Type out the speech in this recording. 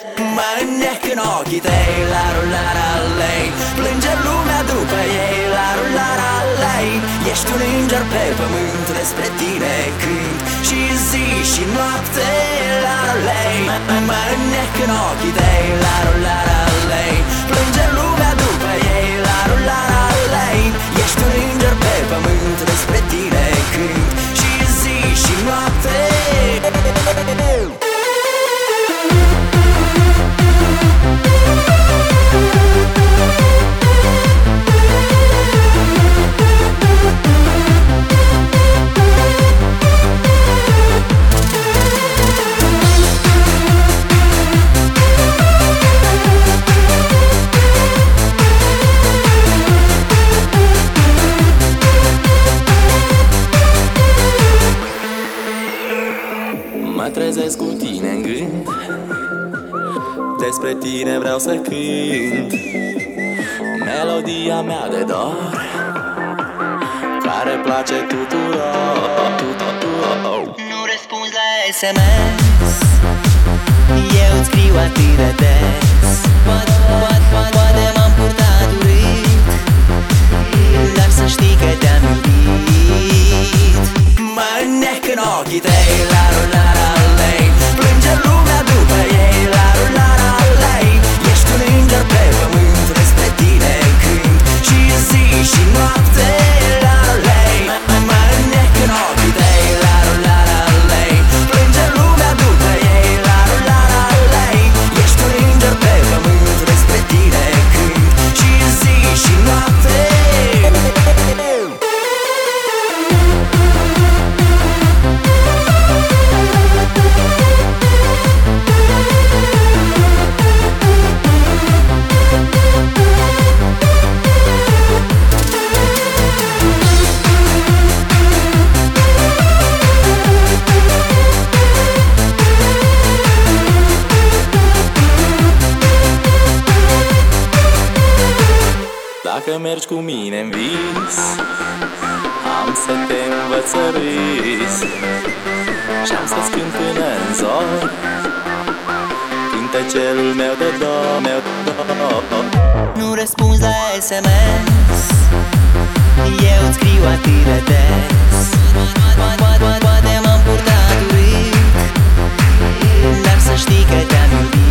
Mă înnec în ochii tăi, la rularea lei. Plânge lumea după ei, la rularea lei. Ești un înger pe pământ, despre tine cânt și zi și noapte, la lei. Mă înnec în ochii tăi, la rularea lei. Plânge lumea după ei, la rularea lei. Ești un înger pe pământ, despre tine cânt și zi și noapte. Mă trezesc cu tine în gând, despre tine vreau să cânt. Melodia mea de dor, care place tuturor. Nu răspunzi la SMS, eu îți scriu atât de des. Poate m-am purtat urât, dar să știi că te-am iubit. Mă înnec în ochii tăi, la rularea lei. Plânge lumea după ei, la rularea lei. Ești un înger pe pământ, despre tine cânt și zi și noapte, la lei. Mă înnec în ochii tăi, la rularea lei. Plânge lumea după ei, la rularea lei. Ești un înger pe pământ, despre tine cânt și zi și noapte. Dacă mergi cu mine în vis, am să te învăț să râzi și-am să-ți cânt până în zor cântecelul meu de dor, meu de dor. Nu răspunzi la SMS, eu îți scriu atât de des. Poate m-am purtat urât, dar să știi că te-am iubit.